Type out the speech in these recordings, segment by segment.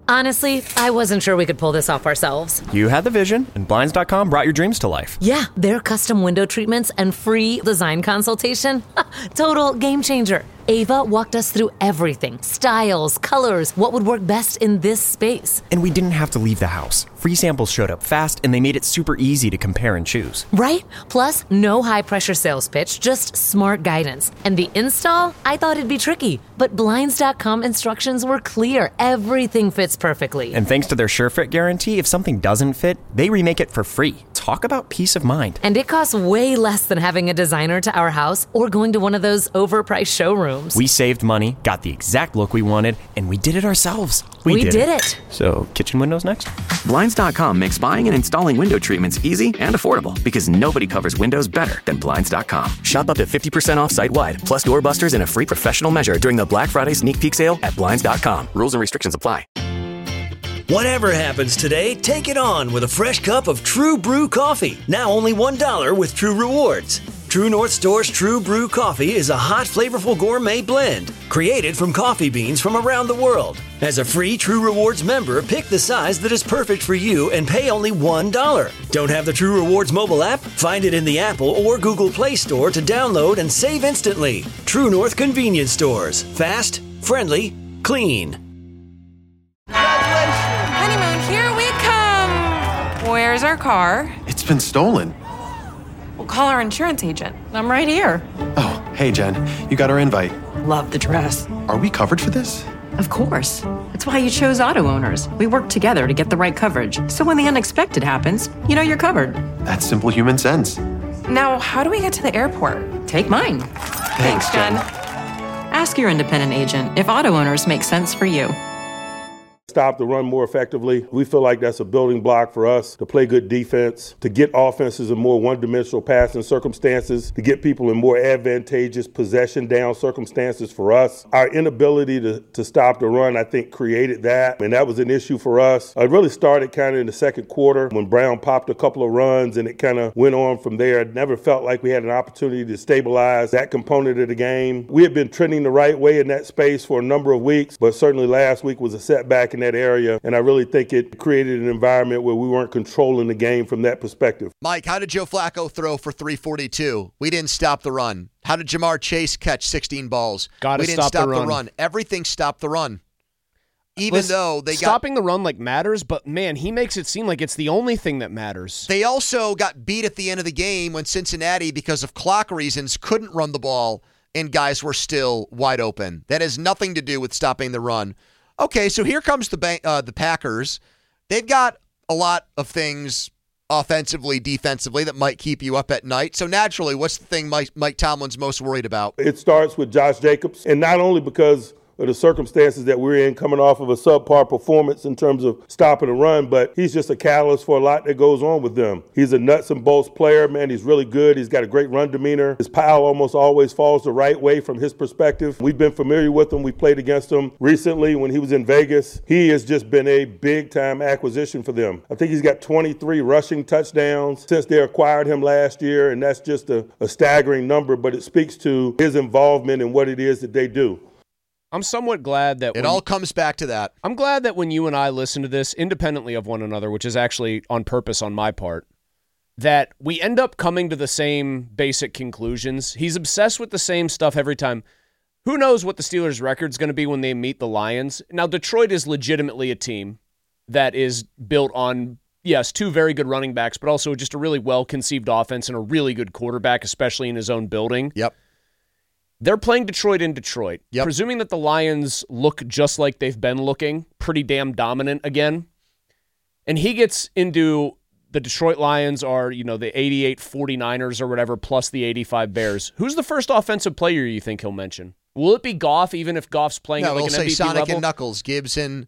Honestly, I wasn't sure we could pull this off ourselves. You had the vision, and Blinds.com brought your dreams to life. Yeah, their custom window treatments and free design consultation. Total game changer. Ava walked us through everything. Styles, colors, what would work best in this space. And we didn't have to leave the house. Free samples showed up fast, and they made it super easy to compare and choose. Right? Plus, no high-pressure sales pitch, just smart guidance. And the install? I thought it'd be tricky. But Blinds.com instructions were clear. Everything fits perfectly. And thanks to their SureFit guarantee, if something doesn't fit, they remake it for free. Talk about peace of mind. And it costs way less than having a designer to our house or going to one of those overpriced showrooms. We saved money, got the exact look we wanted, and we did it ourselves. We did it. So, kitchen windows next? Blinds.com makes buying and installing window treatments easy and affordable because nobody covers windows better than Blinds.com. Shop up to 50% off site-wide, plus doorbusters and a free professional measure during the Black Friday sneak peek sale at Blinds.com. Rules and restrictions apply. Whatever happens today, take it on with a fresh cup of True Brew coffee. Now only $1 with True Rewards. True North Store's True Brew coffee is a hot, flavorful gourmet blend created from coffee beans from around the world. As a free True Rewards member, pick the size that is perfect for you and pay only $1. Don't have the True Rewards mobile app? Find it in the Apple or Google Play Store to download and save instantly. True North Convenience Stores. Fast, friendly, clean. Honeymoon, here we come. Where's our car? It's been stolen. We'll call our insurance agent. I'm right here. Oh, hey, Jen. You got our invite. Love the dress. Are we covered for this? Of course. That's why you chose Auto Owners. We work together to get the right coverage. So when the unexpected happens, you know you're covered. That's simple human sense. Now, how do we get to the airport? Take mine. Thanks, Jen. Ask your independent agent if Auto Owners make sense for you. Stop the run more effectively. We feel like that's a building block for us to play good defense, to get offenses in more one-dimensional passing circumstances, to get people in more advantageous possession down circumstances for us. Our inability to stop the run, I think, created that, and that was an issue for us. It really started kind of in the second quarter when Brown popped a couple of runs, and it kind of went on from there. It never felt like we had an opportunity to stabilize that component of the game. We had been trending the right way in that space for a number of weeks, but certainly last week was a setback in that area, and I really think it created an environment where we weren't controlling the game from that perspective. Mike, how did Joe Flacco throw for 342? We didn't stop the run. How did Jamar Chase catch 16 balls? We didn't stop the run. Everything stopped the run. Even though they stopping the run matters, but man, he makes it seem like it's the only thing that matters. They also got beat at the end of the game when Cincinnati, because of clock reasons, couldn't run the ball and guys were still wide open. That has nothing to do with stopping the run. Okay, so here comes the Packers. They've got a lot of things offensively, defensively that might keep you up at night. So naturally, what's the thing Mike Tomlin's most worried about? It starts with Josh Jacobs, and not only because of the circumstances that we're in coming off of a subpar performance in terms of stopping the run, but he's just a catalyst for a lot that goes on with them. He's a nuts and bolts player, man. He's really good. He's got a great run demeanor. His pile almost always falls the right way from his perspective. We've been familiar with him. We played against him recently when he was in Vegas. He has just been a big-time acquisition for them. I think he's got 23 rushing touchdowns since they acquired him last year, and that's just a staggering number, but it speaks to his involvement in what it is that they do. I'm somewhat glad that it all comes back to that. I'm glad that when you and I listen to this independently of one another, which is actually on purpose on my part, that we end up coming to the same basic conclusions. He's obsessed with the same stuff every time. Who knows what the Steelers' record's going to be when they meet the Lions? Now, Detroit is legitimately a team that is built on, yes, two very good running backs, but also just a really well-conceived offense and a really good quarterback, especially in his own building. Yep. They're playing Detroit in Detroit. Yep. Presuming that the Lions look just like they've been looking, pretty damn dominant again, and he gets into the Detroit Lions are, the 88 49ers or whatever, plus the 85 Bears. Who's the first offensive player you think he'll mention? Will it be Goff, even if Goff's playing at an MVP say Sonic level? and Knuckles, Gibbs and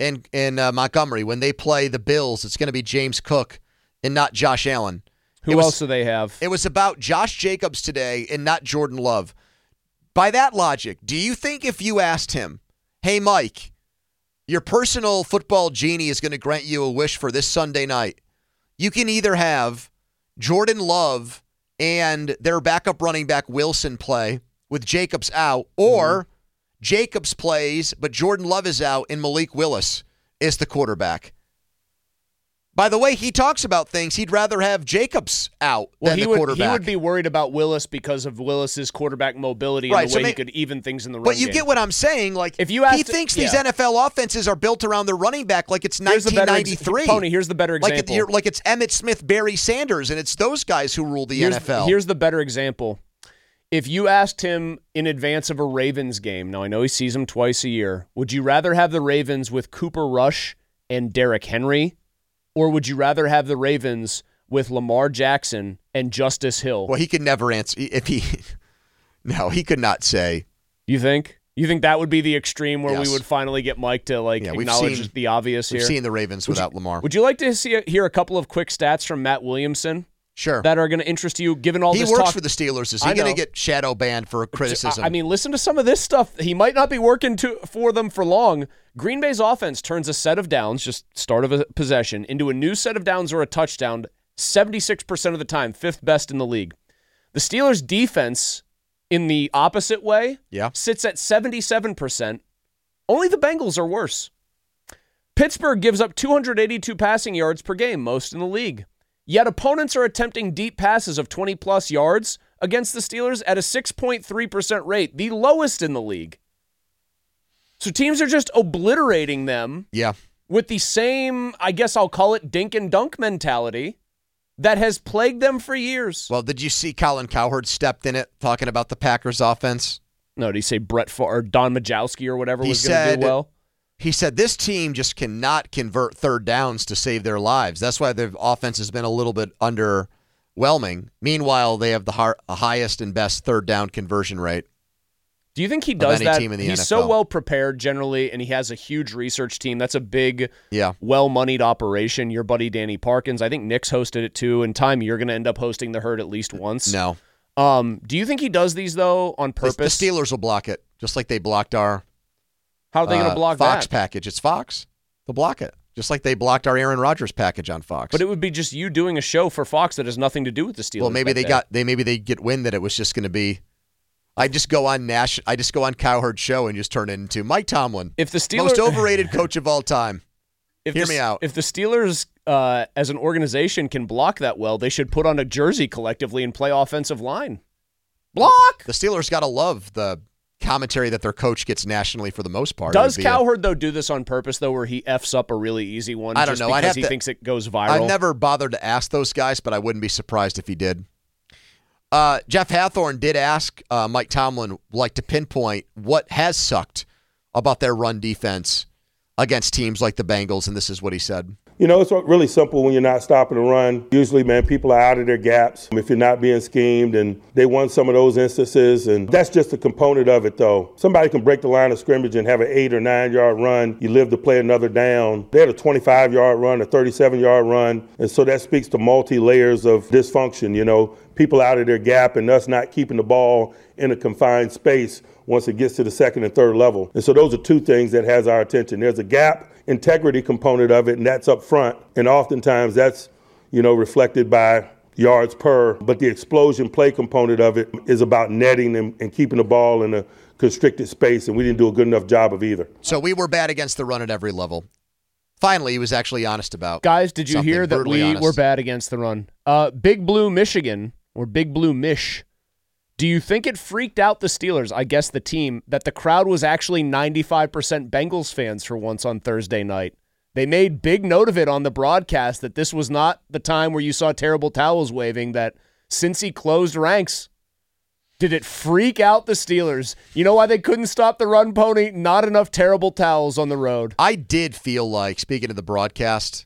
Montgomery. When they play the Bills, it's going to be James Cook and not Josh Allen. Who else do they have? It was about Josh Jacobs today and not Jordan Love. By that logic, do you think if you asked him, hey, Mike, your personal football genie is going to grant you a wish for this Sunday night, you can either have Jordan Love and their backup running back Wilson play with Jacobs out, or Jacobs plays but Jordan Love is out and Malik Willis is the quarterback. By the way, he talks about things he'd rather have Jacobs out than the quarterback. He would be worried about Willis because of Willis's quarterback mobility and the way he could even things in the run But you game. get what I'm saying. Like, if you he thinks these NFL offenses are built around the running back like it's 1993. Pony, here's the better example. Like it's Emmitt Smith, Barry Sanders, and it's those guys who rule the NFL. Here's the better example. If you asked him in advance of a Ravens game, now I know he sees them twice a year, would you rather have the Ravens with Cooper Rush and Derrick Henry, or would you rather have the Ravens with Lamar Jackson and Justice Hill? Well, he could never answer if he. No, he could not say. You think? You think that would be the extreme where we would finally get Mike to acknowledge the obvious here? We've seen the Ravens without Lamar. Would you like to hear a couple of quick stats from Matt Williamson? Sure. That are going to interest you, given all this talk? He works for the Steelers. Is he going to get shadow banned for criticism? I mean, listen to some of this stuff. He might not be working for them for long. Green Bay's offense turns a set of downs, just start of a possession, into a new set of downs or a touchdown 76% of the time, fifth best in the league. The Steelers' defense, in the opposite way, sits at 77%. Only the Bengals are worse. Pittsburgh gives up 282 passing yards per game, most in the league. Yet opponents are attempting deep passes of 20-plus yards against the Steelers at a 6.3% rate, the lowest in the league. So teams are just obliterating them with the same, I guess I'll call it dink and dunk mentality that has plagued them for years. Well, did you see Colin Cowherd stepped in it talking about the Packers offense? No, did he say Brett Favre or Don Majowski or whatever was going to do well? He said this team just cannot convert third downs to save their lives. That's why their offense has been a little bit underwhelming. Meanwhile, they have the highest and best third down conversion rate. Do you think he does that? Team in the He's NFL. so well prepared generally, and he has a huge research team. That's a big, well-moneyed operation. Your buddy Danny Parkins, I think Nick's hosted it too. In time, you're going to end up hosting the Herd at least once. No. Do you think he does these, though, on purpose? The Steelers will block it, just like they blocked our How are they going to block Fox that? package. It's Fox. They'll block it, just like they blocked our Aaron Rodgers package on Fox. But it would be just you doing a show for Fox that has nothing to do with the Steelers. Well, maybe they get wind that it was just going to be. I just go on Cowherd's show and just turn it into Mike Tomlin, if the Steelers, most overrated coach of all time. Hear me out. If the Steelers, as an organization, can block that well, they should put on a jersey collectively and play offensive line. Block. The Steelers got to love the commentary that their coach gets nationally for the most part. Does Cowherd, though, do this on purpose, though, where he Fs up a really easy one I don't know. because he thinks it goes viral? I've never bothered to ask those guys, but I wouldn't be surprised if he did. Jeff Hathorn did ask Mike Tomlin, to pinpoint what has sucked about their run defense against teams like the Bengals, and this is what he said. You know, it's really simple when you're not stopping the run. Usually, man, people are out of their gaps if you're not being schemed, and they won some of those instances, and that's just a component of it, though. Somebody can break the line of scrimmage and have an 8 or 9 yard run. You live to play another down. They had a 25-yard run, a 37-yard run, and so that speaks to multi-layers of dysfunction, you know, people out of their gap and us not keeping the ball in a confined space once it gets to the second and third level. And so those are two things that has our attention. There's a gap integrity component of it, and that's up front. And oftentimes that's, reflected by yards per. But the explosion play component of it is about netting and keeping the ball in a constricted space, and we didn't do a good enough job of either. So we were bad against the run at every level. Finally, he was actually honest about Guys, did you something. hear that Brutally we honest. were bad against the run? Big Blue Michigan, or Big Blue Mich, do you think it freaked out the Steelers, I guess the team, that the crowd was actually 95% Bengals fans for once on Thursday night? They made big note of it on the broadcast that this was not the time where you saw terrible towels waving, that since he closed ranks, did it freak out the Steelers? You know why they couldn't stop the run, Pony? Not enough terrible towels on the road. I did feel like, speaking of the broadcast,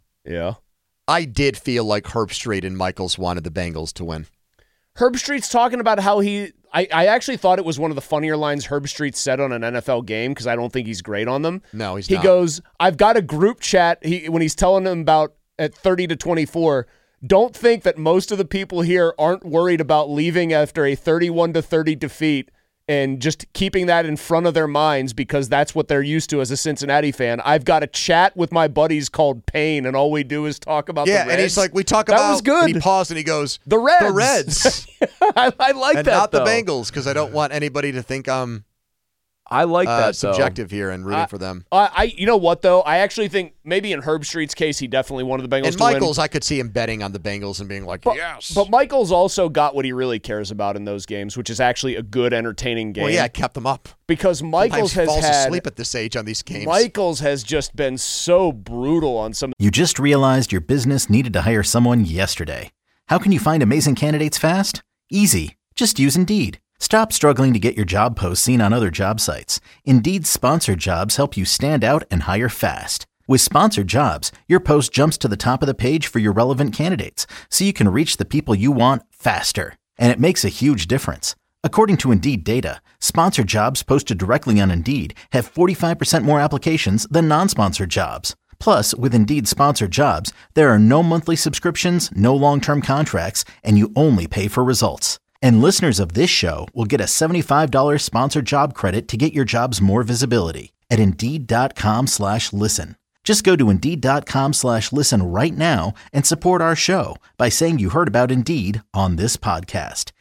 I did feel like Herbstreit and Michaels wanted the Bengals to win. Herbstreit's talking about how I actually thought it was one of the funnier lines Herbstreit said on an NFL game, because I don't think he's great on them. No, he's not. He goes, I've got a group chat, when he's telling them about at 30-24, don't think that most of the people here aren't worried about leaving after a 31-30 defeat and just keeping that in front of their minds because that's what they're used to as a Cincinnati fan. I've got a chat with my buddies called Pain, and all we do is talk about the Reds. And he's like, we talk about, that was good. And he paused and he goes, The Reds. The Reds. I like and that, not though. the Bengals, because I don't want anybody to think I'm I like that, subjective here and rooting for them. You know what, though? I actually think maybe in Herb Street's case, he definitely wanted the Bengals and to win. Michaels, I could see him betting on the Bengals and being like, yes. But Michaels also got what he really cares about in those games, which is actually a good, entertaining game. Well, yeah, it kept them up. Because Michaels Sometimes he has falls asleep at this age on these games. Michaels has just been so brutal on some. You just realized your business needed to hire someone yesterday. How can you find amazing candidates fast? Easy. Just use Indeed. Stop struggling to get your job posts seen on other job sites. Indeed's sponsored jobs help you stand out and hire fast. With sponsored jobs, your post jumps to the top of the page for your relevant candidates, so you can reach the people you want faster. And it makes a huge difference. According to Indeed data, sponsored jobs posted directly on Indeed have 45% more applications than non-sponsored jobs. Plus, with Indeed sponsored jobs, there are no monthly subscriptions, no long-term contracts, and you only pay for results. And listeners of this show will get a $75 sponsored job credit to get your jobs more visibility at Indeed.com/listen. Just go to Indeed.com/listen right now and support our show by saying you heard about Indeed on this podcast.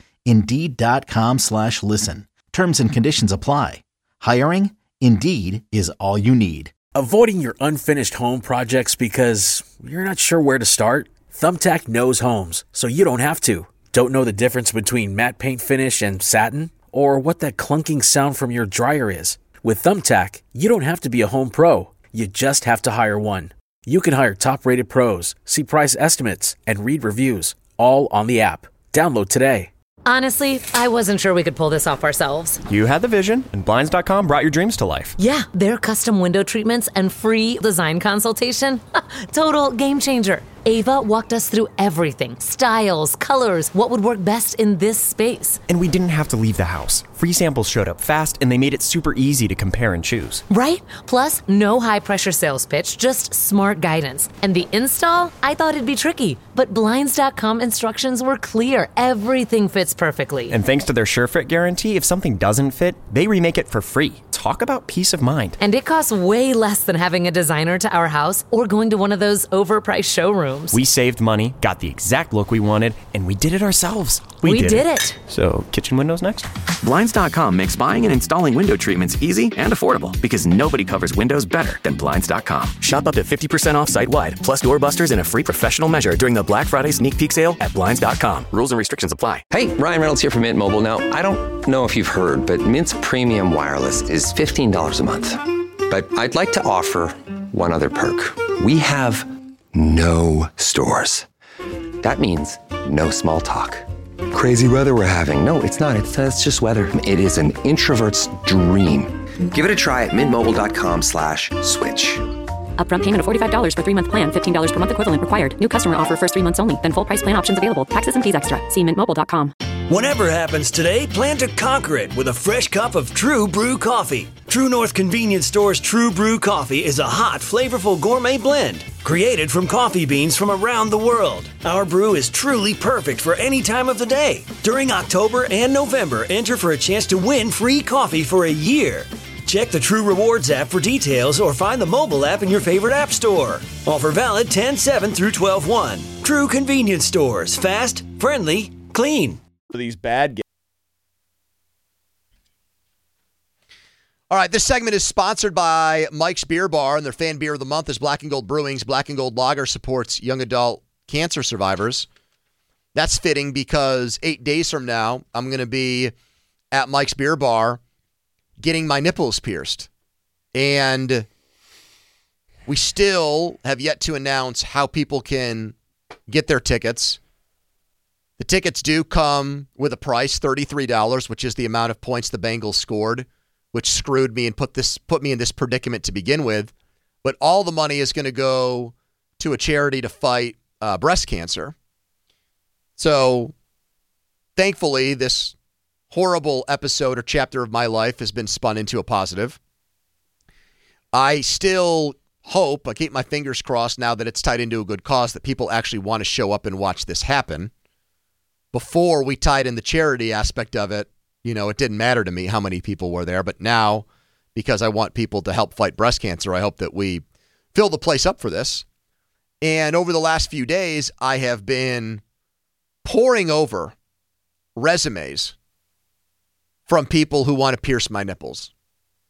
Indeed.com/listen. Terms and conditions apply. Hiring? Indeed is all you need. Avoiding your unfinished home projects because you're not sure where to start? Thumbtack knows homes, so you don't have to. Don't know the difference between matte paint finish and satin? Or what that clunking sound from your dryer is? With Thumbtack, you don't have to be a home pro. You just have to hire one. You can hire top-rated pros, see price estimates, and read reviews, all on the app. Download today. Honestly, I wasn't sure we could pull this off ourselves. You had the vision, and Blinds.com brought your dreams to life. Yeah, their custom window treatments and free design consultation. Total game changer. Ava walked us through everything. Styles, colors, what would work best in this space. And we didn't have to leave the house. Free samples showed up fast, and they made it super easy to compare and choose. Right? Plus, no high-pressure sales pitch, just smart guidance. And the install? I thought it'd be tricky, but Blinds.com instructions were clear. Everything fits perfectly. And thanks to their SureFit guarantee, if something doesn't fit, they remake it for free. Talk about peace of mind. And it costs way less than having a designer to our house or going to one of those overpriced showrooms. We saved money, got the exact look we wanted, and we did it ourselves. We did it. So, kitchen windows next? Blinds.com makes buying and installing window treatments easy and affordable because nobody covers windows better than Blinds.com. Shop up to 50% off site-wide, plus doorbusters and a free professional measure during the Black Friday sneak peek sale at Blinds.com. Rules and restrictions apply. Hey, Ryan Reynolds here from Mint Mobile. Now, I don't know if you've heard, but Mint's premium wireless is $15 a month. But I'd like to offer one other perk. We have no stores. That means no small talk. Crazy weather we're having. No, it's not. It's just weather. It is an introvert's dream. Give it a try at mintmobile.com/switch. Upfront payment of $45 for 3-month plan, $15 per month equivalent required. New customer offer first 3 months only. Then full price plan options available. Taxes and fees extra. See mintmobile.com. Whatever happens today, plan to conquer it with a fresh cup of True Brew coffee. True North Convenience Store's True Brew coffee is a hot, flavorful gourmet blend created from coffee beans from around the world. Our brew is truly perfect for any time of the day. During October and November, enter for a chance to win free coffee for a year. Check the True Rewards app for details or find the mobile app in your favorite app store. Offer valid 10/7 through 12/1. True Convenience Stores. Fast, friendly, clean. These bad games. All right, this segment is sponsored by Mike's Beer Bar, and their fan beer of the month is Black and Gold Brewing's Black and Gold Lager supports young adult cancer survivors. That's fitting because 8 days from now, I'm going to be at Mike's Beer Bar getting my nipples pierced. And we still have yet to announce how people can get their tickets. The tickets do come with a price, $33, which is the amount of points the Bengals scored, which screwed me and put me in this predicament to begin with. But all the money is going to go to a charity to fight breast cancer. So thankfully, this horrible episode or chapter of my life has been spun into a positive. I still hope, I keep my fingers crossed now that it's tied into a good cause, that people actually want to show up and watch this happen. Before we tied in the charity aspect of it, it didn't matter to me how many people were there. But now, because I want people to help fight breast cancer, I hope that we fill the place up for this. And over the last few days, I have been poring over resumes from people who want to pierce my nipples.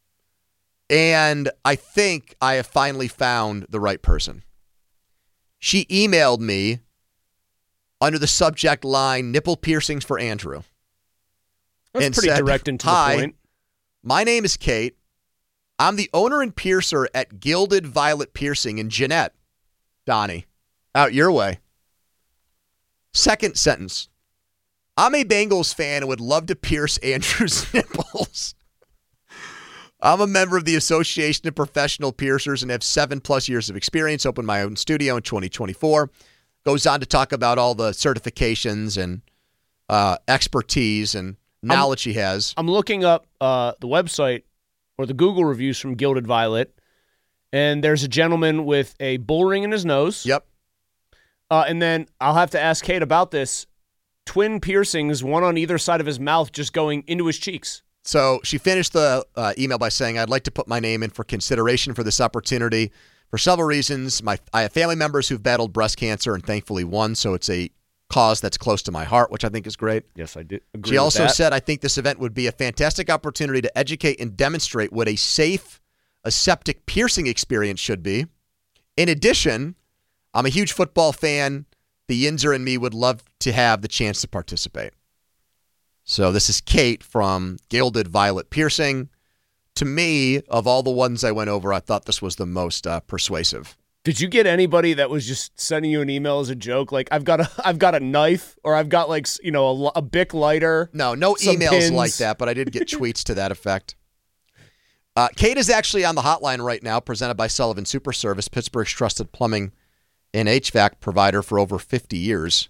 And I think I have finally found the right person. She emailed me under the subject line, nipple piercings for Andrew. That's and pretty said, direct and to "Hi, the point. my name is Kate. I'm the owner and piercer at Gilded Violet Piercing in Jeanette. Donnie, out your way." Second sentence. "I'm a Bengals fan and would love to pierce Andrew's nipples. I'm a member of the Association of Professional Piercers and have 7+ years of experience. Opened my own studio in 2024. Goes on to talk about all the certifications and expertise and knowledge he has. I'm looking up the website or the Google reviews from Gilded Violet, and there's a gentleman with a bull ring in his nose. Yep. And then I'll have to ask Kate about this. Twin piercings, one on either side of his mouth, just going into his cheeks. So she finished the email by saying, "I'd like to put my name in for consideration for this opportunity for several reasons. I have family members who've battled breast cancer and thankfully won, so it's a cause that's close to my heart," which I think is great. Yes, I do agree. She also said, "I think this event would be a fantastic opportunity to educate and demonstrate what a safe aseptic piercing experience should be. In addition, I'm a huge football fan. The Yinzer and me would love to have the chance to participate." So this is Kate from Gilded Violet Piercing. To me, of all the ones I went over, I thought this was the most persuasive. Did you get anybody that was just sending you an email as a joke? Like, I've got a knife, or I've got a Bic lighter. No emails pins. like that, but I did get tweets to that effect. Kate is actually on the hotline right now, presented by Sullivan Super Service, Pittsburgh's trusted plumbing and HVAC provider for over 50 years.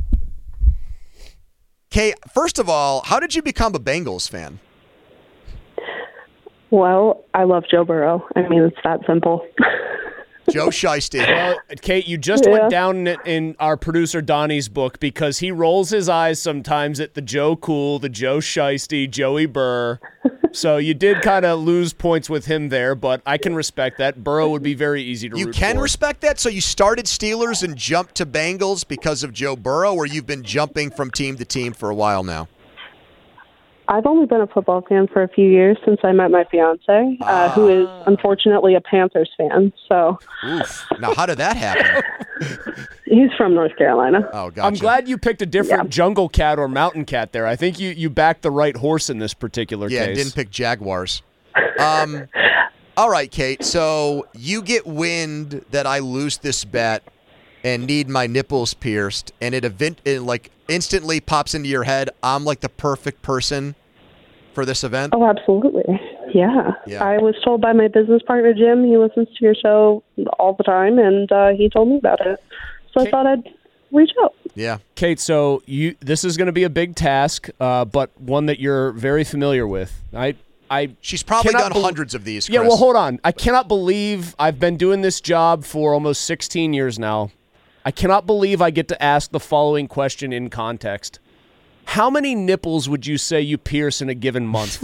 Kate, first of all, how did you become a Bengals fan? Well, I love Joe Burrow. I mean, it's that simple. Joe Shiesty. Well, Kate, you just went down in our producer Donnie's book because he rolls his eyes sometimes at the Joe Cool, the Joe Shiesty, Joey Burr. So you did kind of lose points with him there, but I can respect that. Burrow would be very easy to root for. You can respect that? So you started Steelers and jumped to Bengals because of Joe Burrow, or you've been jumping from team to team for a while now? I've only been a football fan for a few years since I met my fiance, who is unfortunately a Panthers fan. So, oof. Now, how did that happen? He's from North Carolina. Oh, gotcha. I'm glad you picked a different jungle cat or mountain cat there. I think you backed the right horse in this particular case. Yeah, didn't pick Jaguars. All right, Kate. So you get wind that I lose this bet and need my nipples pierced, and it instantly pops into your head, I'm like the perfect person for this event? Oh, absolutely. Yeah. I was told by my business partner, Jim, he listens to your show all the time, and he told me about it. So I thought I'd reach out. Yeah. Kate, so this is going to be a big task, but one that you're very familiar with. She's probably done hundreds of these, Chris. Yeah, well, hold on. I cannot believe I've been doing this job for almost 16 years now. I cannot believe I get to ask the following question in context. How many nipples would you say you pierce in a given month?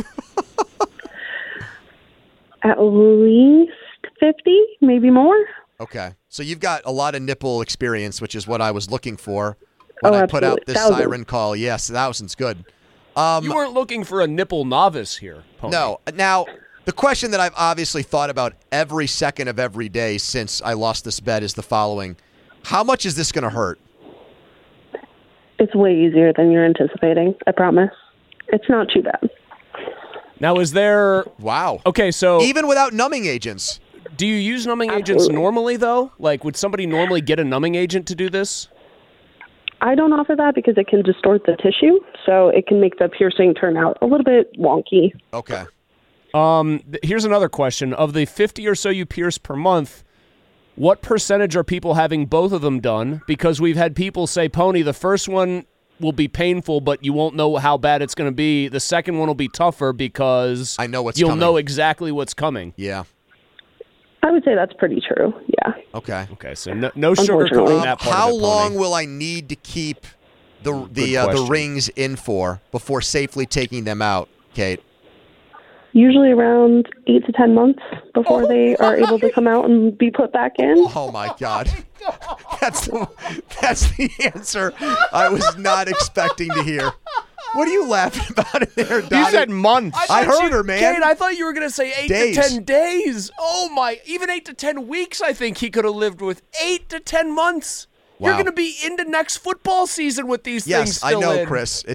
At least 50, maybe more. Okay. So you've got a lot of nipple experience, which is what I was looking for when I put out this siren call. Yes, thousands. Good. You weren't looking for a nipple novice here, Pony. No. Now, the question that I've obviously thought about every second of every day since I lost this bet is the following. How much is this going to hurt? It's way easier than you're anticipating, I promise. It's not too bad. Now, is there... Wow. Okay, so... Even without numbing agents. Do you use numbing agents normally, though? Like, would somebody normally get a numbing agent to do this? I don't offer that because it can distort the tissue, so it can make the piercing turn out a little bit wonky. Okay. Here's another question. Of the 50 or so you pierce per month, what percentage are people having both of them done? Because we've had people say, Pony, the first one will be painful, but you won't know how bad it's going to be. The second one will be tougher because I know what's you'll coming. know exactly what's coming. Yeah. I would say that's pretty true, yeah. Okay. Okay, so no sugarcoating that part How of it, Pony. long will I need to keep the rings in for before safely taking them out, Kate? Usually around 8 to 10 months before they are able to come out and be put back in. Oh, my God. That's the answer I was not expecting to hear. What are you laughing about in there, Donnie? You said months. I heard her, man. Kate, I thought you were going to say 8 Days. to 10 days. Oh, my. Even 8 to 10 weeks, I think he could have lived with. 8 to 10 months. Wow. You're going to be into next football season with these things Yes, still I know, in. Chris.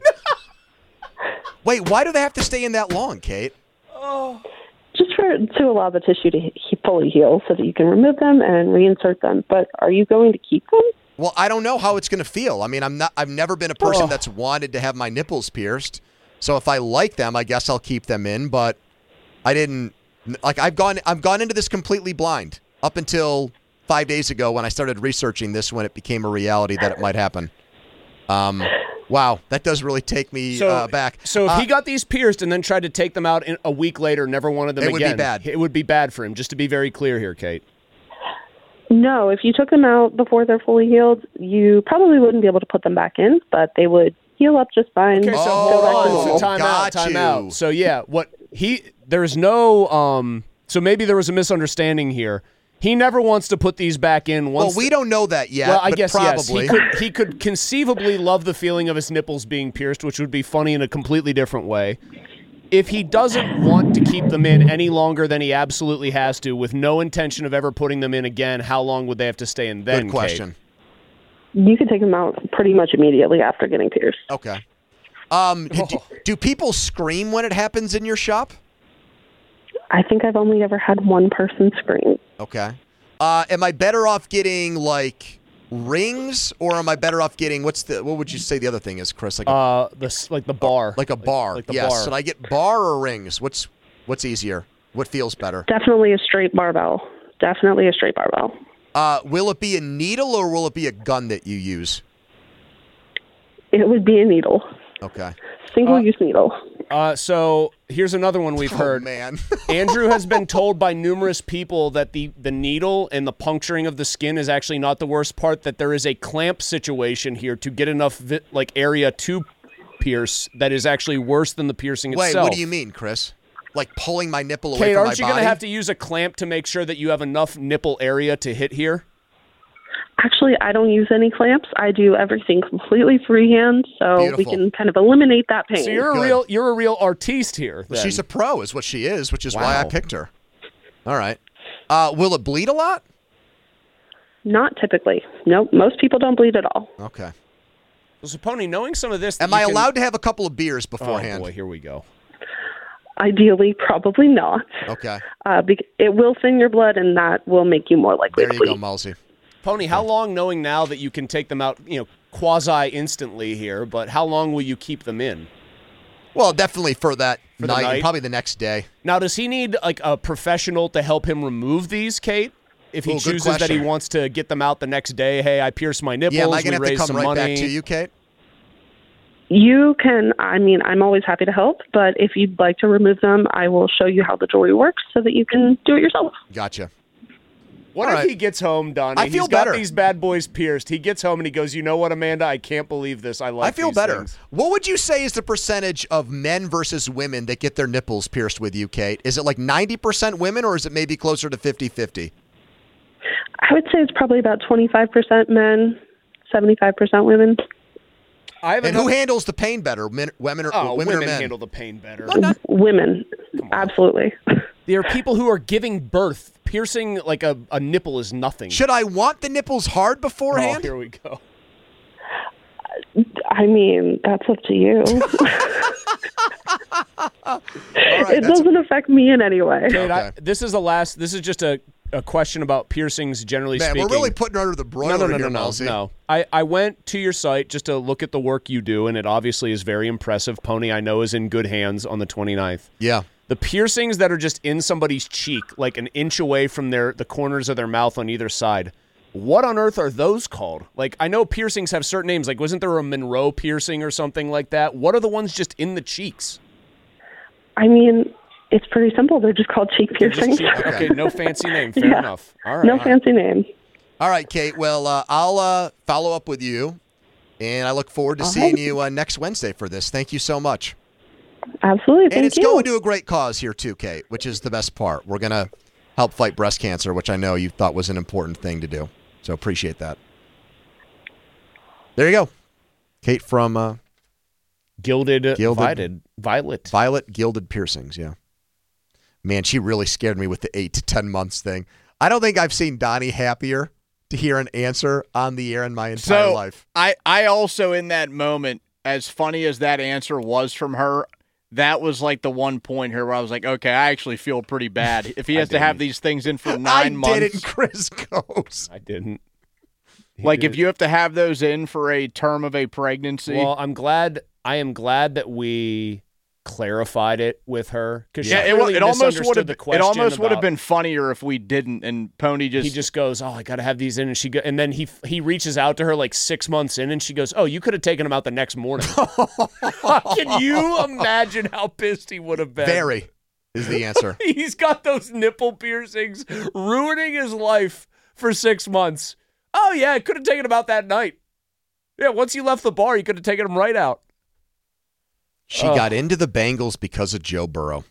Wait, why do they have to stay in that long, Kate? Just to allow the tissue to fully heal so that you can remove them and reinsert them. But are you going to keep them? Well, I don't know how it's going to feel. I mean, I've never been a person that's wanted to have my nipples pierced. So if I like them, I guess I'll keep them in. But I didn't. Like I've gone into this completely blind up until 5 days ago when I started researching this, when it became a reality that it might happen. Wow, that does really take me back. So if he got these pierced and then tried to take them out a week later, never wanted them again, would be bad. It would be bad for him. Just to be very clear here, Kate. No, if you took them out before they're fully healed, you probably wouldn't be able to put them back in, but they would heal up just fine. Okay, so hold on. So time out. So yeah, there's no so maybe there was a misunderstanding here. He never wants to put these back in once. Well, we don't know that yet. Well, I but guess probably. yes. He could conceivably love the feeling of his nipples being pierced, which would be funny in a completely different way. If he doesn't want to keep them in any longer than he absolutely has to, with no intention of ever putting them in again, how long would they have to stay in then? Good question. Kate? You can take them out pretty much immediately after getting pierced. Okay. Do people scream when it happens in your shop? I think I've only ever had one person scream. Okay. Am I better off getting like rings, or am I better off getting what would you say the other thing is, Chris? Like the bar. Like a bar. Like the yes. bar. Should I get bar or rings? What's easier? What feels better? Definitely a straight barbell. Definitely a straight barbell. Will it be a needle or will it be a gun that you use? It would be a needle. Okay. Single-use needle. So here's another one we've heard. Man. Andrew has been told by numerous people that the needle and the puncturing of the skin is actually not the worst part, that there is a clamp situation here to get enough area to pierce that is actually worse than the piercing itself. Wait, what do you mean, Chris? Like pulling my nipple away Kate, from my body? aren't you going to have to use a clamp to make sure that you have enough nipple area to hit here? Actually, I don't use any clamps. I do everything completely freehand, so Beautiful. We can kind of eliminate that pain. So you're a real artiste here. Well, she's a pro, is what she is, which is Wow. why I picked her. All right. Will it bleed a lot? Not typically. Nope. Most people don't bleed at all. Okay. So, Pony, knowing some of this, Am I allowed to have a couple of beers Oh beforehand? boy, here we go. Ideally, probably not. Okay. It will thin your blood, and that will make you more likely There to you go, bleed. Malsey. Pony, how long, knowing now that you can take them out, quasi instantly here, but how long will you keep them in? Well, definitely for that For the night, night? and probably the next day. Now, does he need like a professional to help him remove these, Kate? If he Good chooses that he question. wants to get them out the next day, hey, I pierced my nipples, Yeah, am I we going to have to raised come some right money. back to you, Kate? You can, I'm always happy to help, but if you'd like to remove them, I will show you how the jewelry works so that you can do it yourself. Gotcha. What All if right. he gets home, Donnie? I feel He's got better. these bad boys pierced. He gets home and he goes, you know what, Amanda? I can't believe this. I I feel these better. things." What would you say is the percentage of men versus women that get their nipples pierced with you, Kate? Is it like 90% women, or is it maybe closer to 50-50? I would say it's probably about 25% men, 75% women. And who handles the pain better, women or women men? handle the pain better. Women, absolutely. There are people who are giving birth. Piercing like a nipple is nothing. Should I want the nipples hard beforehand? Oh, here we go. I mean, that's up to you. It doesn't affect me in any way. Kate, this is just a question about piercings generally Man, speaking. we're really putting her under the broiler here, Malsey. No. I went to your site just to look at the work you do, and it obviously is very impressive. Pony, I know, is in good hands on the 29th. Yeah. The piercings that are just in somebody's cheek, like an inch away from the corners of their mouth on either side, what on earth are those called? Like, I know piercings have certain names. Like, wasn't there a Monroe piercing or something like that? What are the ones just in the cheeks? I mean, it's pretty simple. They're just called cheek Just piercings. cheek- Okay, no fancy name. Fair Yeah. enough. All right. No fancy name. All right, Kate. Well, I'll follow up with you, and I look forward to seeing you next Wednesday for this. Thank you so much. Absolutely. And it's Thank you. going to a great cause here, too, Kate, which is the best part. We're going to help fight breast cancer, which I know you thought was an important thing to do. So appreciate that. There you go. Kate from Violet gilded piercings, yeah. Man, she really scared me with the 8 to 10 months thing. I don't think I've seen Donnie happier to hear an answer on the air in my entire life. I also, in that moment, as funny as that answer was from her, that was like the one point here where I was like, okay, I actually feel pretty bad. If he has to have these things in for 9 months. I didn't, Chris goes. I didn't. If you have to have those in for a term of a pregnancy. Well, I am glad that we clarified it with her. It almost would have been funnier if we didn't, and Pony he just goes, I got to have these in, and then he reaches out to her like 6 months in, and she goes, you could have taken them out the next morning. Can you imagine how pissed he would have been? Very is the answer. He's got those nipple piercings ruining his life for 6 months. Oh yeah, I could have taken them out that night. Yeah, once you left the bar, you could have taken them right out. She got into the Bengals because of Joe Burrow.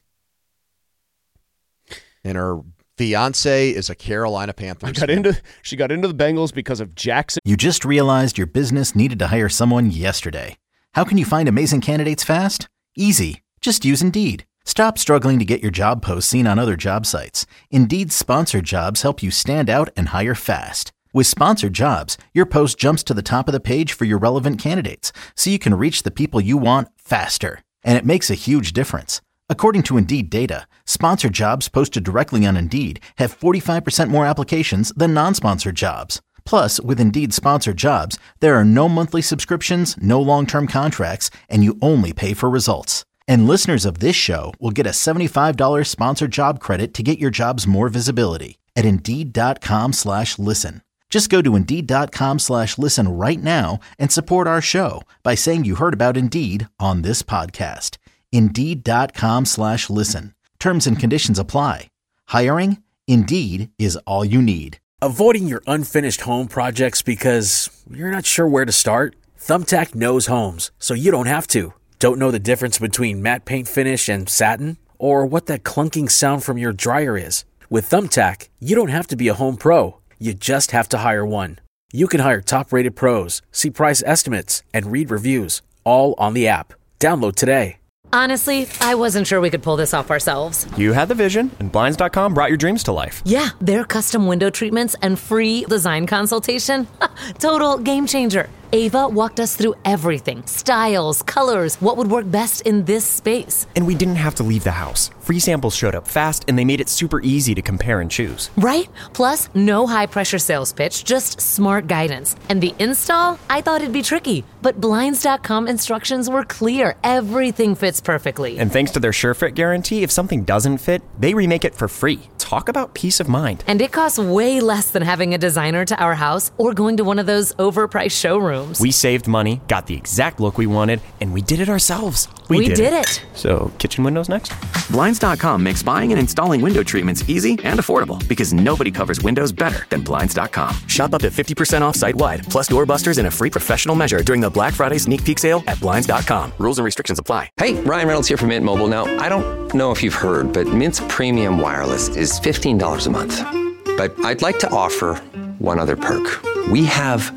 And her fiance is a Carolina Panthers fan. She got into the Bengals because of Jackson. You just realized your business needed to hire someone yesterday. How can you find amazing candidates fast? Easy. Just use Indeed. Stop struggling to get your job posts seen on other job sites. Indeed's sponsored jobs help you stand out and hire fast. With sponsored jobs, your post jumps to the top of the page for your relevant candidates, so you can reach the people you want faster. And it makes a huge difference. According to Indeed data, sponsored jobs posted directly on Indeed have 45% more applications than non-sponsored jobs. Plus, with Indeed sponsored jobs, there are no monthly subscriptions, no long-term contracts, and you only pay for results. And listeners of this show will get a $75 sponsored job credit to get your jobs more visibility at Indeed.com/listen. Just go to Indeed.com/listen right now and support our show by saying you heard about Indeed on this podcast. Indeed.com/listen. Terms and conditions apply. Hiring? Indeed is all you need. Avoiding your unfinished home projects because you're not sure where to start? Thumbtack knows homes, so you don't have to. Don't know the difference between matte paint finish and satin? Or what that clunking sound from your dryer is? With Thumbtack, you don't have to be a home pro. You just have to hire one. You can hire top-rated pros, see price estimates, and read reviews, all on the app. Download today. Honestly, I wasn't sure we could pull this off ourselves. You had the vision, and Blinds.com brought your dreams to life. Yeah, their custom window treatments and free design consultation. Total game changer. Ava walked us through everything. Styles, colors, what would work best in this space. And we didn't have to leave the house. Free samples showed up fast, and they made it super easy to compare and choose. Right? Plus, no high-pressure sales pitch, just smart guidance. And the install? I thought it'd be tricky, but Blinds.com instructions were clear. Everything fits perfectly. And thanks to their SureFit guarantee, if something doesn't fit, they remake it for free. Talk about peace of mind. And it costs way less than having a designer to our house or going to one of those overpriced showrooms. We saved money, got the exact look we wanted, and we did it ourselves. We did it. So, kitchen windows next? Blinds.com makes buying and installing window treatments easy and affordable because nobody covers windows better than Blinds.com. Shop up to 50% off site-wide, plus doorbusters and a free professional measure during the Black Friday sneak peek sale at Blinds.com. Rules and restrictions apply. Hey, Ryan Reynolds here from Mint Mobile. Now, I don't know if you've heard, but Mint's premium wireless is $15 a month. But I'd like to offer one other perk. We have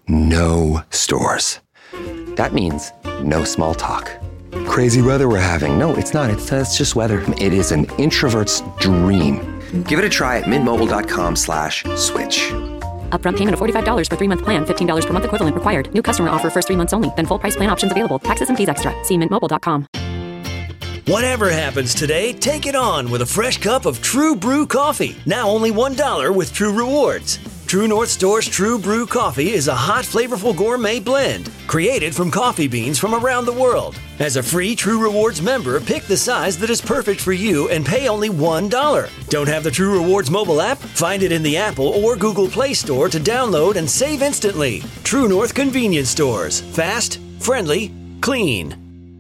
no stores. That means no small talk. Crazy weather we're having. No, it's not. It's just weather. It is an introvert's dream. Give it a try at mintmobile.com/switch. Upfront payment of $45 for 3-month plan, $15 per month equivalent required. New customer offer first 3 months only. Then full price plan options available. Taxes and fees extra. See mintmobile.com. Whatever happens today, take it on with a fresh cup of True Brew coffee. Now only $1 with True Rewards. True North Store's True Brew coffee is a hot, flavorful gourmet blend created from coffee beans from around the world. As a free True Rewards member, pick the size that is perfect for you and pay only $1. Don't have the True Rewards mobile app? Find it in the Apple or Google Play Store to download and save instantly. True North convenience stores. Fast, friendly, clean.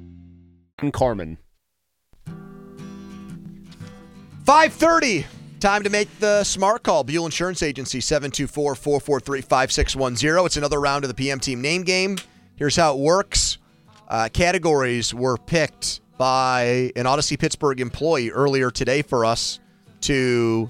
Carmen. 5:30. Time to make the smart call. Buell Insurance Agency, 724-443-5610. It's another round of the PM Team Name Game. Here's how it works. Categories were picked by an Odyssey Pittsburgh employee earlier today for us to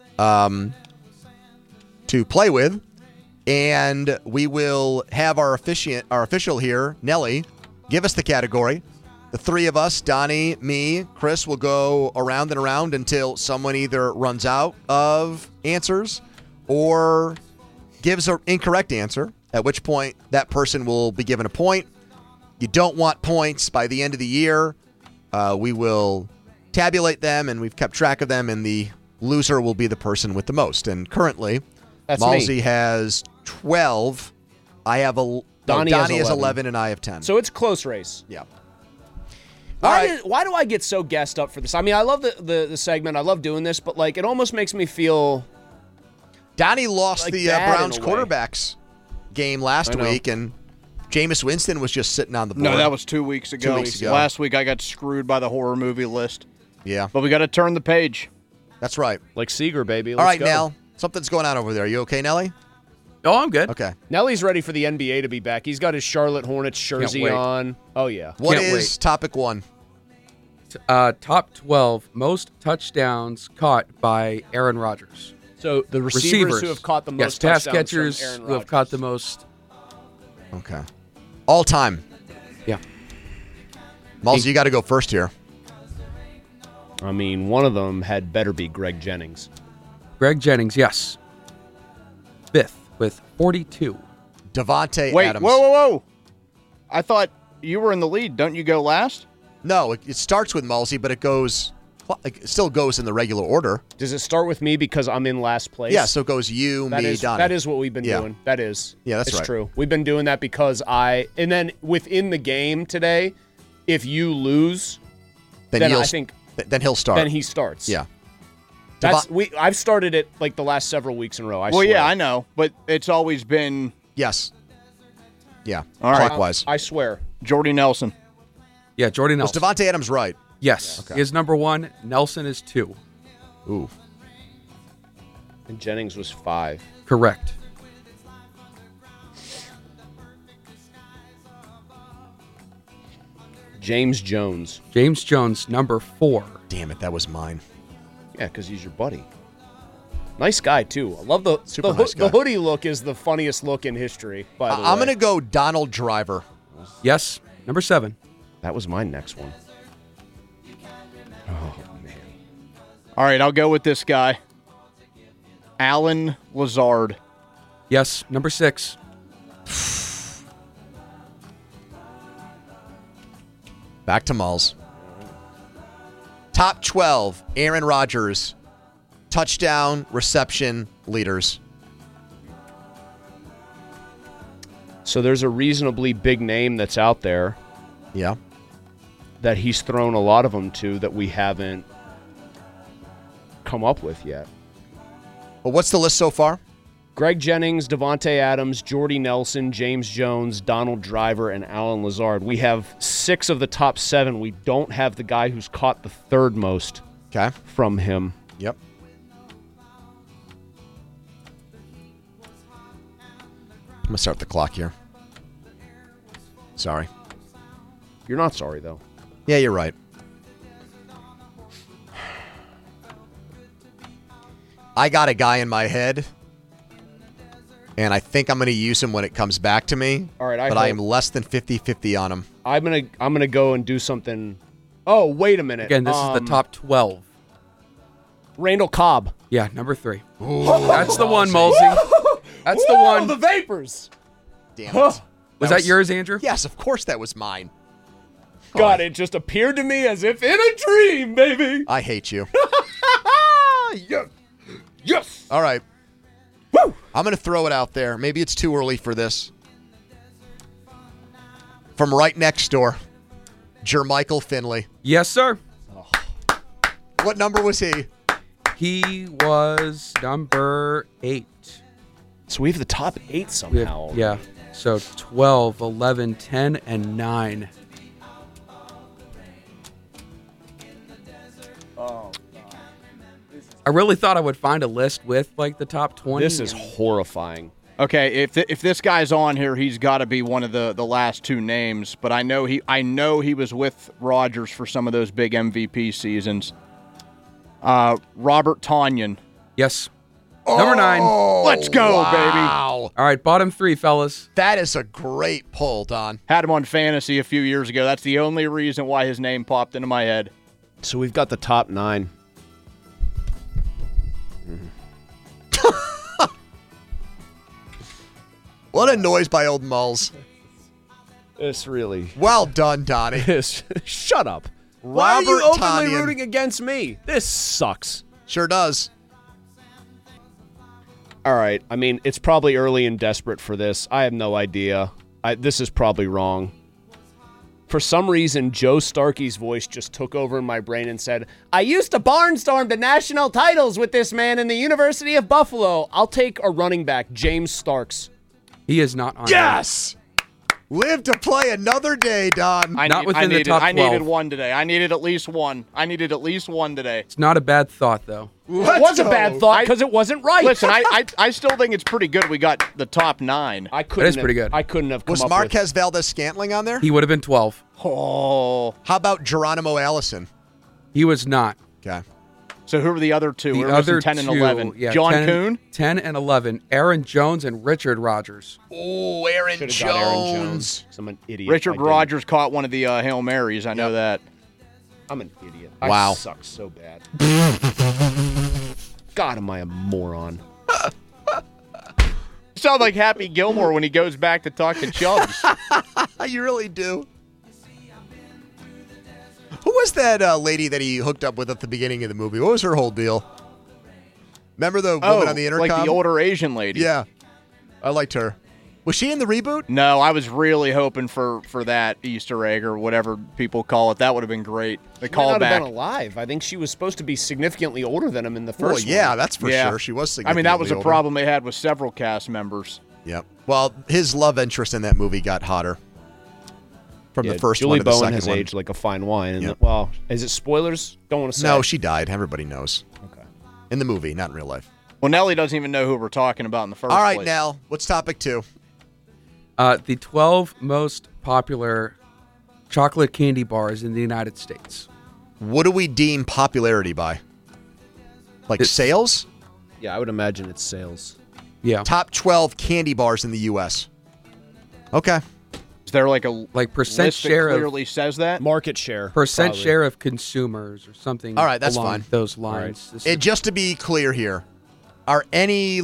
play with. And we will have our official here, Nelly, Give us the category. The three of us, Donnie, me, Chris, will go around and around until someone either runs out of answers or gives an incorrect answer, at which point that person will be given a point. You don't want points. By the end of the year, we will tabulate them, and we've kept track of them, and the loser will be the person with the most. And currently, Malsey has 12. I have Donnie has 11, and I have 10. So it's a close race. Yeah. Why do I get so gassed up for this? I mean, I love the segment. I love doing this, but like it almost makes me feel. Donnie lost like the Browns quarterbacks game last week, and Jameis Winston was just sitting on the board. No, that was 2 weeks ago. 2 weeks ago. Last week I got screwed by the horror movie list. Yeah. But we got to turn the page. That's right. Like Seager, baby. All right, go. Nell. Something's going on over there. You okay, Nelly? Oh, I'm good. Okay. Nellie's ready for the NBA to be back. He's got his Charlotte Hornets jersey on. Oh, yeah. What is topic 1? Top 12 most touchdowns caught by Aaron Rodgers. So the receivers who have caught the most touchdowns pass catchers from Aaron who have caught the most. Okay. All time. Yeah. Malsey, you got to go first here. I mean, one of them had better be Greg Jennings. Greg Jennings, yes. 5th with 42. Devontae Wait, Adams. whoa. I thought you were in the lead. Don't you go last? No, it starts with Malsey, but it still goes in the regular order. Does it start with me because I'm in last place? Yeah, so it goes you, me, Donnie. That is what we've been doing. That is. Yeah, that's it's right. true. We've been doing that because and then within the game today, if you lose, then I think then he'll start. Then he starts. Yeah. I've started it like the last several weeks in a row. I well, swear. yeah, I know, but it's always been yes. Yeah. All right. Clockwise. I swear. Jordy Nelson. Yeah, Jordy Nelson. Was Devontae Adams right? Yes. Okay. He is number 1. Nelson is 2. Ooh. And Jennings was 5. Correct. James Jones. James Jones, number 4. Damn it, that was mine. Yeah, because he's your buddy. Nice guy, too. I love nice guy. the hoodie look is the funniest look in history, by the way. I'm going to go Donald Driver. Yes, number 7. That was my next one. Oh, man. All right, I'll go with this guy. Alan Lazard. Yes, number 6. Back to Malls. Top 12, Aaron Rodgers. Touchdown, reception, leaders. So there's a reasonably big name that's out there. Yeah. That he's thrown a lot of them to that we haven't come up with yet. Well, what's the list so far? Greg Jennings, Devontae Adams, Jordy Nelson, James Jones, Donald Driver, and Alan Lazard. We have 6 of the top 7. We don't have the guy who's caught the third most from him. Yep. I'm going to start the clock here. Sorry. You're not sorry, though. Yeah, you're right. I got a guy in my head, and I think I'm going to use him when it comes back to me. All right, I am less than 50-50 on him. I'm gonna go and do something. Oh, wait a minute. Again, this is the top 12. Randall Cobb. Yeah, number 3. That's the one, Malsey. That's the one. The vapors. Damn it. Was that yours, Andrew? Yes, of course that was mine. God, it just appeared to me as if in a dream, baby. I hate you. Yes. Yes. All right. Woo! I'm going to throw it out there. Maybe it's too early for this. From right next door, Jermichael Finley. Yes, sir. What number was he? He was number 8. So we have the top 8 somehow. Yeah. So 12, 11, 10, and 9. Oh, I really thought I would find a list with like the top 20. This is horrifying. Okay, if this guy's on here, he's got to be one of the last 2 names. But I know he was with Rodgers for some of those big MVP seasons. Robert Tonyan. Yes. Number 9. Let's go, wow. baby. All right, bottom 3, fellas. That is a great pull, Don. Had him on fantasy a few years ago. That's the only reason why his name popped into my head. So we've got the top 9. What a noise by old Mulls. This really... Well done, Donnie. Shut up. Why are you Robert openly Tonyan. rooting against me? This sucks. Sure does. All right. I mean, it's probably early and desperate for this. I have no idea. This is probably wrong. For some reason, Joe Starkey's voice just took over in my brain and said, I used to barnstorm the national titles with this man in the University of Buffalo. I'll take a running back, James Starks. He is not on. Yes! Live to play another day, Don. I needed one today. I needed at least one. Today. It's not a bad thought, though. It was a bad thought because it wasn't right. Listen, I still think it's pretty good we got the top 9. That is pretty good. I couldn't have come Was up Marquez Valdez-Scantling on there? He would have been 12. Oh. How about Geronimo Allison? He was not. Okay. So who were the other two? The We're other missing 10 and two, 11. yeah, John 10, Kuhn? 10 and 11. Aaron Jones and Richard Rodgers. Oh, Aaron Should've Jones. got Aaron Jones. I'm an idiot. Richard Rodgers caught one of the Hail Marys. I know that. I'm an idiot. Wow. I suck so bad. God, am I a moron. You sound like Happy Gilmore when he goes back to talk to Chubbs. You really do. Who was that lady that he hooked up with at the beginning of the movie? What was her whole deal? Remember the woman on the intercom? Like the older Asian lady. Yeah. I liked her. Was she in the reboot? No, I was really hoping for that Easter egg or whatever people call it. That would have been great. The She might not have callback. been alive. I think she was supposed to be significantly older than him in the Well, first yeah, one. that's for sure. She was I mean, that was a significantly older. problem they had with several cast members. Yep. Well, his love interest in that movie got hotter from the first Julie one to the Bowen second has one. aged like a fine wine. And Yep. well, is it spoilers? Don't want to say. No, she died. Everybody knows. Okay. In the movie, not in real life. Well, Nelly doesn't even know who we're talking about in the first All right, place. Nell, what's topic 2? The 12 most popular chocolate candy bars in the United States. What do we deem popularity by? Like sales? Yeah, I would imagine it's sales. Yeah. Top 12 candy bars in the U.S. Okay. Is there like a percent list share that of clearly says that? Market share. percent probably. share of consumers or something. All right, that's along fine. Those lines. This And just to be clear here, are any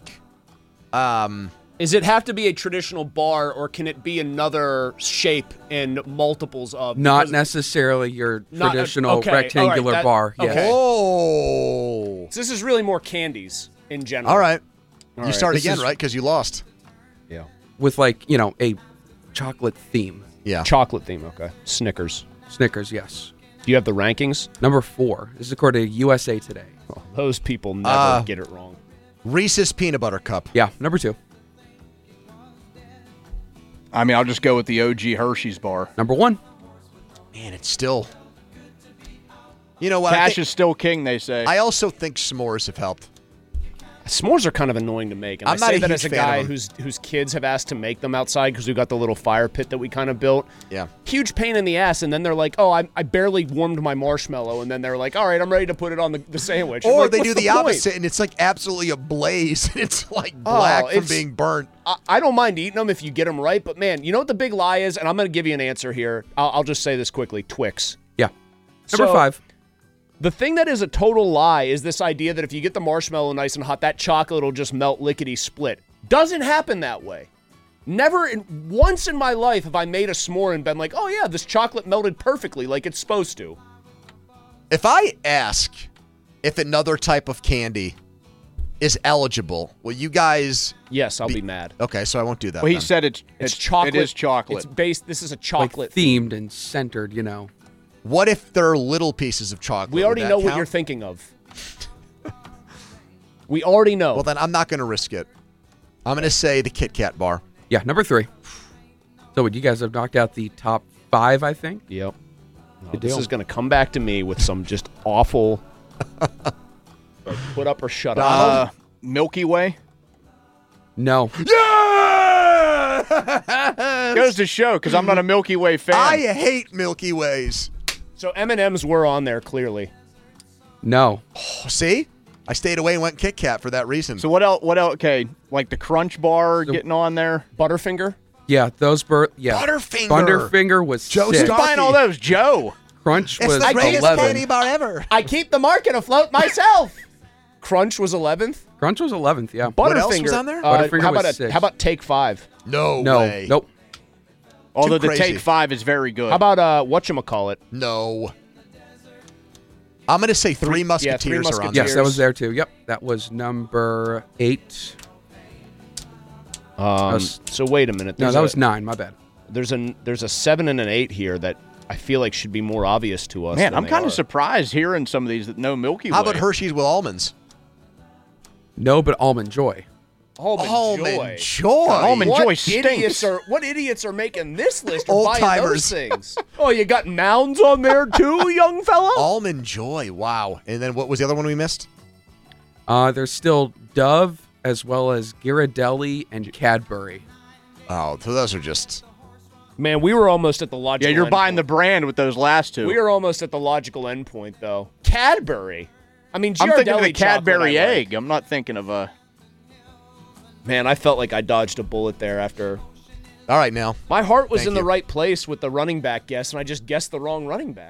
Does it have to be a traditional bar, or can it be another shape and multiples of? not because- necessarily your Not- traditional okay, all right, rectangular that- bar. Yes. okay. Oh. So this is really more candies in general. All right. All You right. start This again, is- right? Because you lost. Yeah. With a chocolate theme. Yeah. Chocolate theme. Okay. Snickers. Snickers, yes. Do you have the rankings? Number 4. This is according to USA Today. Oh, those people never get it wrong. Reese's Peanut Butter Cup. Yeah, number 2. I mean, I'll just go with the OG Hershey's bar. Number 1. Man, it's still... You know what? Cash is still king, they say. I also think s'mores have helped. S'mores are kind of annoying to make, and I'm I not say a that huge as a fan of guy them. whose kids have asked to make them outside because we got the little fire pit that we kind of built. Yeah. Huge pain in the ass, and then they're like, "Oh, I barely warmed my marshmallow," and then they're like, "All right, I'm ready to put it on the sandwich." I'm Or like, they "What's do the point?" opposite, and it's like absolutely ablaze. It's like black from it's- being burnt. I don't mind eating them if you get them right, but man, you know what the big lie is? And I'm going to give you an answer here. I'll just say this quickly. Twix. Yeah. Number 5. The thing that is a total lie is this idea that if you get the marshmallow nice and hot, that chocolate will just melt lickety-split. Doesn't happen that way. Never once in my life have I made a s'more and been like, oh yeah, this chocolate melted perfectly like it's supposed to. If I ask if another type of candy is eligible, will you guys... Yes, I'll be mad. Okay, so I won't do that. Well, he then. said It's chocolate. It is chocolate. It's based. This is a chocolate themed and centered, What if they're little pieces of chocolate? We already Would that know what count? you're thinking of. We already know. Well, then I'm not going to risk it. I'm going to say the Kit Kat bar. Yeah, number 3. So you guys have knocked out the top 5, I think? Yep. Good This deal. is going to come back to me with some just awful put up or shut up. Milky Way? No. Yeah! Goes to show, because I'm not a Milky Way fan. I hate Milky Ways. So M&M's were on there, clearly. No. Oh, see? I stayed away and went Kit Kat for that reason. So what else? Okay, like the Crunch Bar getting on there. Butterfinger. Yeah, those Butterfinger. Butterfinger was Joe sick. Who's buying all those? Joe. Crunch It's was the greatest 11. candy bar ever. I keep the market afloat myself. Crunch was 11th. Crunch was 11th, yeah. Butterfinger. What else was on there? Butterfinger how about was 6. how about Take 5? No No, way. nope. Although the crazy. Take 5 is very good. How about whatchamacallit? No. I'm going to say Three Musketeers are on there. Yes, that was there too. Yep, that was number 8. So wait a minute. No, that was 9. My bad. There's a 7 and an 8 here that I feel like should be more obvious to us. Man, than I'm they kind are. of surprised hearing some of these that know Milky Way. How about Hershey's with almonds? No, but Almond Joy. Almond Joy. Almond What Joy stinks. What idiots are making this list or Old buying timers. those things? Oh, you got Mounds on there too, young fella? Almond Joy. Wow. And then what was the other one we missed? There's still Dove as well as Ghirardelli and Cadbury. Oh, so those are just... Man, we were almost at the logical Yeah, you're end buying point. the brand with those last two. We are almost at the logical endpoint, though. Cadbury. I mean, I'm thinking of the Ghirardelli chocolate Cadbury I like. egg. I'm not thinking of a... Man, I felt like I dodged a bullet there after... All right, now. My heart was Thank in the you. right place with the running back guess, and I just guessed the wrong running back.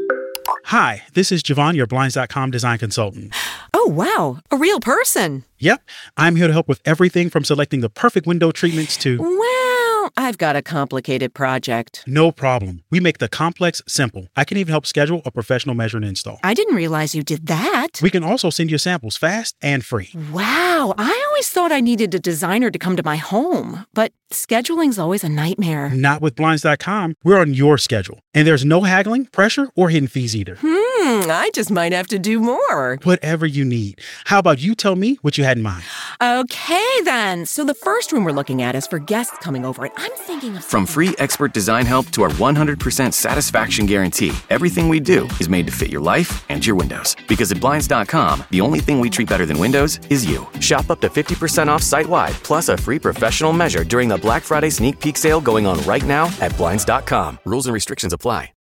Hi, this is Javon, your Blinds.com design consultant. Oh, wow. A real person. Yep, I'm here to help with everything from selecting the perfect window treatments to... Well, I've got a complicated project. No problem. We make the complex simple. I can even help schedule a professional measure and install. I didn't realize you did that. We can also send you samples fast and free. Wow, I always thought I needed a designer to come to my home, but scheduling's always a nightmare. Not with Blinds.com. We're on your schedule. And there's no haggling, pressure, or hidden fees either. I just might have to do more. Whatever you need. How about you tell me what you had in mind? Okay, then. So the first room we're looking at is for guests coming over, and I'm thinking of... From free expert design help to our 100% satisfaction guarantee, everything we do is made to fit your life and your windows. Because at Blinds.com, the only thing we treat better than windows is you. Shop up to 50% off site-wide, plus a free professional measure during the Black Friday sneak peek sale going on right now at Blinds.com. Rules and restrictions apply.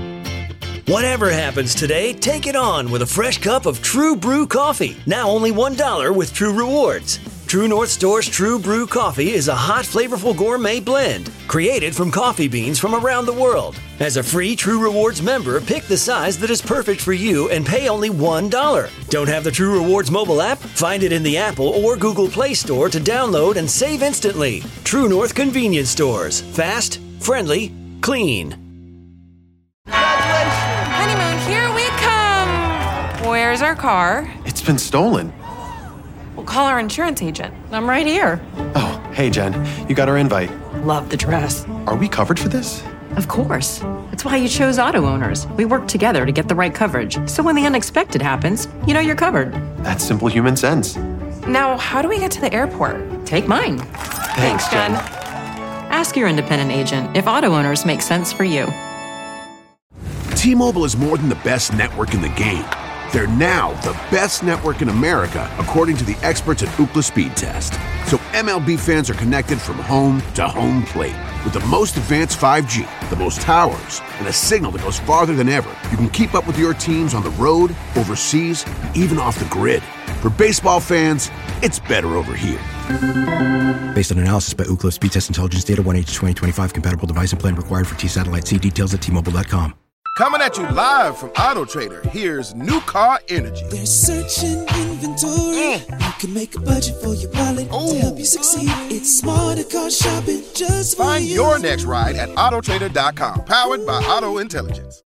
Whatever happens today, take it on with a fresh cup of True Brew coffee. Now only $1 with True Rewards. True North Store's True Brew coffee is a hot, flavorful gourmet blend created from coffee beans from around the world. As a free True Rewards member, pick the size that is perfect for you and pay only $1. Don't have the True Rewards mobile app? Find it in the Apple or Google Play Store to download and save instantly. True North Convenience Stores. Fast, friendly, clean. Honeymoon, here we come. Where's our car? It's been stolen. We'll call our insurance agent. I'm right here. Oh, hey, Jen. You got our invite. Love the dress. Are we covered for this? Of course. That's why you chose Auto Owners. We work together to get the right coverage. So when the unexpected happens, you know you're covered. That's simple human sense. Now, how do we get to the airport? Take mine. Thanks, Jen. Ask your independent agent if Auto Owners make sense for you. T-Mobile is more than the best network in the game. They're now the best network in America, according to the experts at Ookla Speed Test. So MLB fans are connected from home to home plate. With the most advanced 5G, the most towers, and a signal that goes farther than ever, you can keep up with your teams on the road, overseas, and even off the grid. For baseball fans, it's better over here. Based on analysis by Ookla Speed Test Intelligence Data, 1H 2025 compatible device and plan required for T-Satellite. See details at T-Mobile.com. Coming at you live from Auto Trader, here's New Car Energy. They're searching inventory. You can make a budget for your wallet to help you succeed. It's smarter car shopping just for Find you. your next ride at Autotrader.com. Powered by Auto Intelligence.